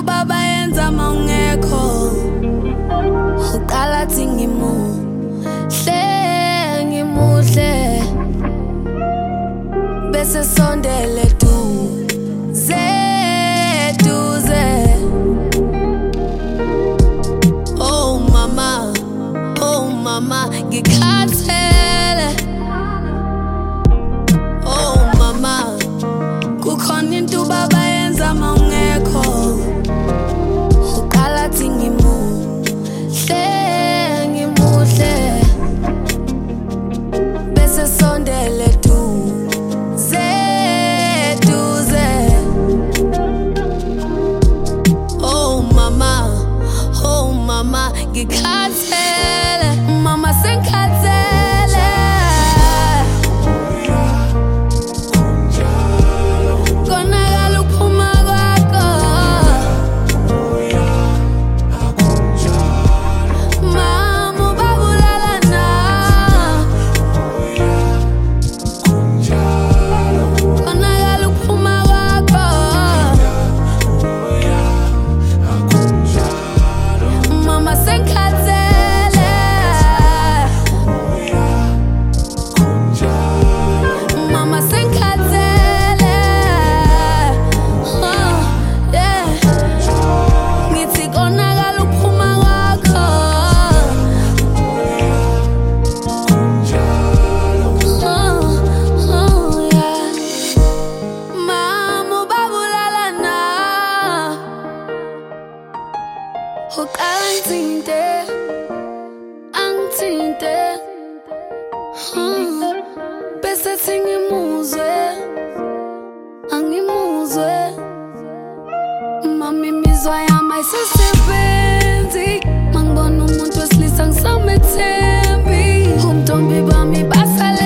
baba yenza mawungekho uqala thi ngimuhle bese sondele duze oh mama ngikhathele oh mama kukhona into baba yenza mawungekho uqala thi ngimuhle bese sondele duze oh mama ngikhathele mama sengikhathele konakala ukuphuma kwakho mama ubabulala na konakala ukuphuma kwakho mama sengikhathele mama sengikhathele yeah ngithi konakala ukuphuma kwakho yeah mama ubabulala na uqala angithinte bese thi ngimuzwe angimuzwe mama imizwa yami ayisesebenzi mangibona umuntu wesilisa ngisamethembi umntombi bami basale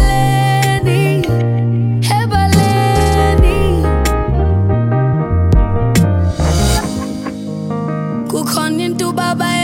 ebaleni kukhona into baba